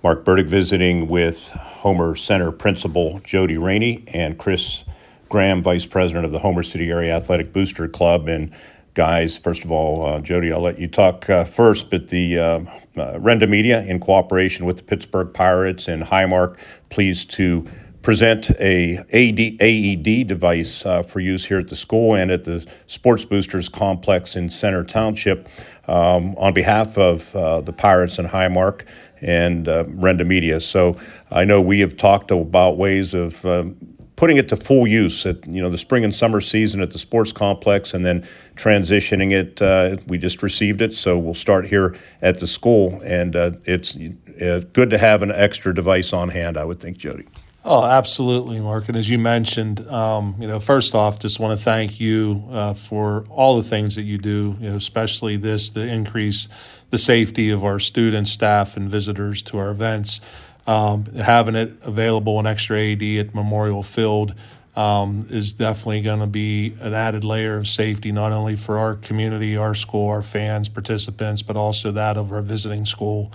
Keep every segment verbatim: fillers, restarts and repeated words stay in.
Mark Burdick visiting with Homer Center Principal Jody Rainey and Chris Graham, Vice President of the Homer City Area Athletic Booster Club. And guys, first of all, uh, Jody, I'll let you talk uh, first, but the uh, uh, Renda Media, in cooperation with the Pittsburgh Pirates and Highmark, pleased to present a A E D device uh, for use here at the school and at the Sports Boosters Complex in Center Township um, on behalf of uh, the Pirates and Highmark and uh, Renda Media. So I know we have talked about ways of um, putting it to full use at, you know, the spring and summer season at the sports complex, and then transitioning it. Uh, we just received it, so we'll start here at the school, and uh, it's uh, good to have an extra device on hand, I would think, Jody. Oh, absolutely, Mark. And as you mentioned, um, you know, first off, just want to thank you uh, for all the things that you do, you know, especially this, to increase the safety of our students, staff, and visitors to our events. Um, having it available, an extra A E D at Memorial Field, um, is definitely going to be an added layer of safety, not only for our community, our school, our fans, participants, but also that of our visiting school.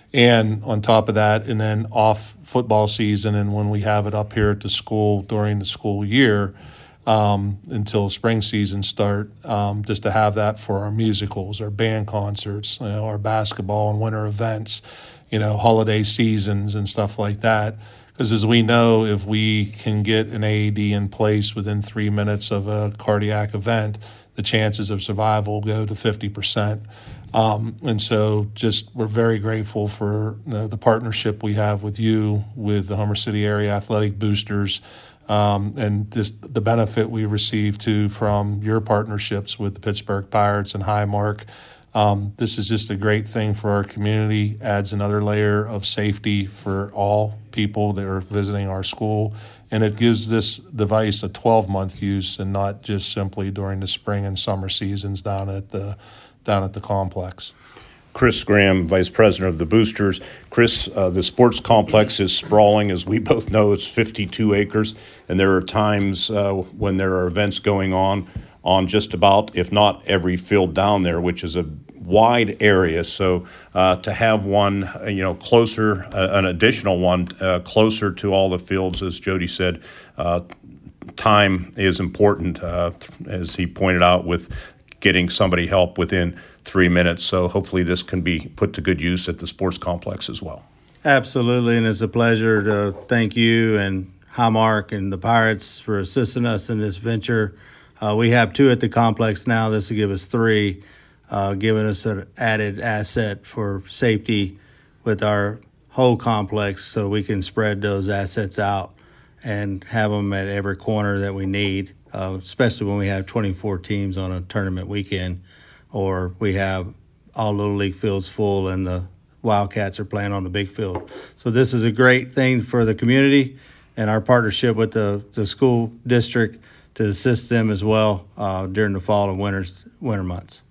And on top of that, and then off football season, and when we have it up here at the school during the school year um, until spring season start, um, just to have that for our musicals, our band concerts, you know, our basketball and winter events, you know, holiday seasons and stuff like that. Because as we know, if we can get an A E D in place within three minutes of a cardiac event, the chances of survival go to fifty percent. Um, and so just we're very grateful for you know, the partnership we have with you, with the Homer City Area Athletic Boosters, um, and just the benefit we receive too from your partnerships with the Pittsburgh Pirates and Highmark. Um, this is just a great thing for our community, adds another layer of safety for all people that are visiting our school, and it gives this device a twelve-month use and not just simply during the spring and summer seasons down at the down at the complex. Chris Graham, Vice President of the Boosters. Chris, uh, the sports complex is sprawling. As we both know, it's fifty-two acres, and there are times uh, when there are events going on on just about, if not every field down there, which is a wide area. So uh, to have one, uh, you know, closer, uh, an additional one uh, closer to all the fields, as Jody said, uh, time is important, uh, as he pointed out, with getting somebody help within three minutes. So hopefully this can be put to good use at the sports complex as well. Absolutely, and it's a pleasure to thank you and Highmark and the Pirates for assisting us in this venture. Uh, we have two at the complex now. This will give us three, uh, giving us an added asset for safety with our whole complex, so we can spread those assets out and have them at every corner that we need. Uh, especially when we have twenty-four teams on a tournament weekend, or we have all Little League fields full and the Wildcats are playing on the big field. So this is a great thing for the community and our partnership with the, the school district to assist them as well uh, during the fall and winter, winter months.